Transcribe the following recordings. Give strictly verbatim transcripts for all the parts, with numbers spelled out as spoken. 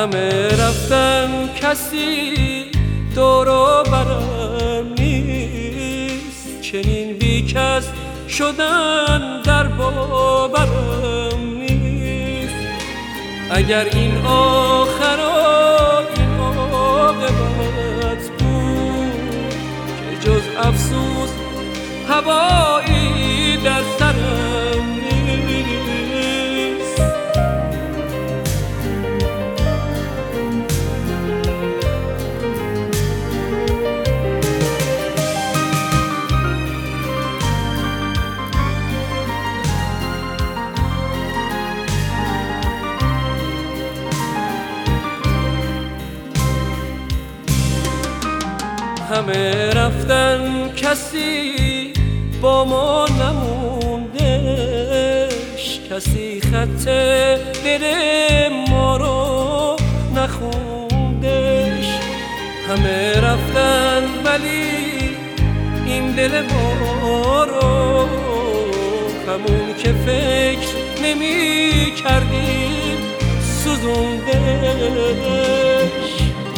همه رفتن کسی دور و برم نیست، چنین بی کس شدن در باورم نیست. اگر این آخر و این عاقبت بود که جز افسوس هوایی در سرم نیست. همه رفتن کسی با ما نموندش، کسی خط دل ما رو نخوندش. همه رفتن ولی این دل ما رو همون که فکر نمی کردیم سوزوندش.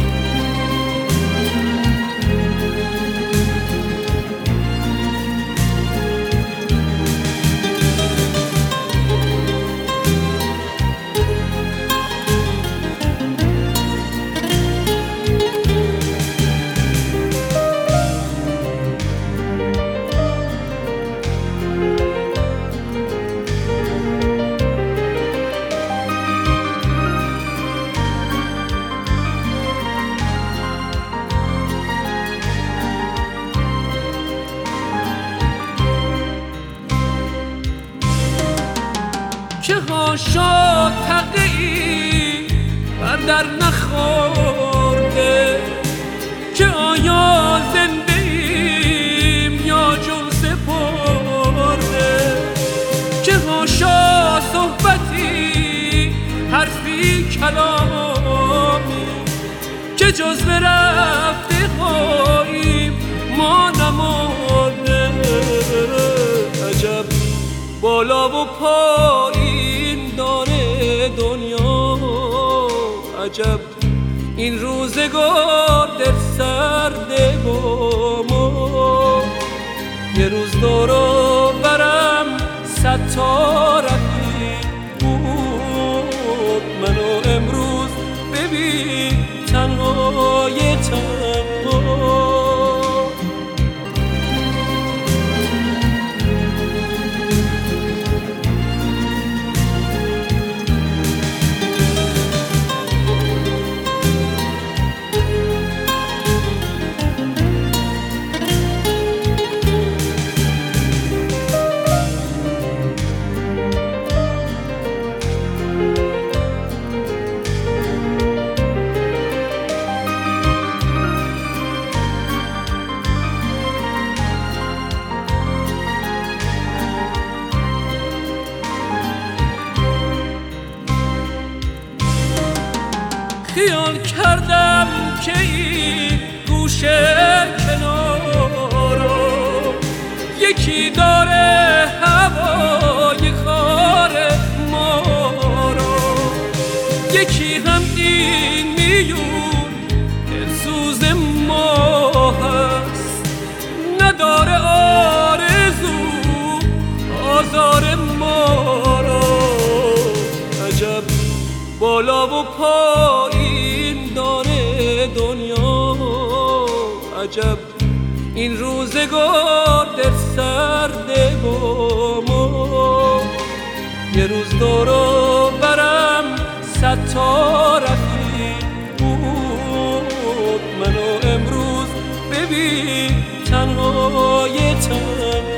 چه ها شد تقیی بر در نخورده، که آیا زنده ایم یا جون سپرده. چه ها شد صحبتی حرفی کلامی که جز به رفته خواهیم ما نمانده. عجب بالا و پایین داره دنیا، عجب این روزگار در سرده با ما. یه روز دور و برم صد تا رفیق بود، منو امروز ببین تنهای تنها. خیال کردم که این گوشه کنارو یکی داره هوای خار ما رو، یکی هم این میون دلسوز ما هست، نداره آرزو آزار ما رو. عجب بالا و پایین داره دنیا، عجب این روزگار در سرده با ما. یه روز دور و برم صد تا رفیق بود، منو امروز ببین تنهای تنها.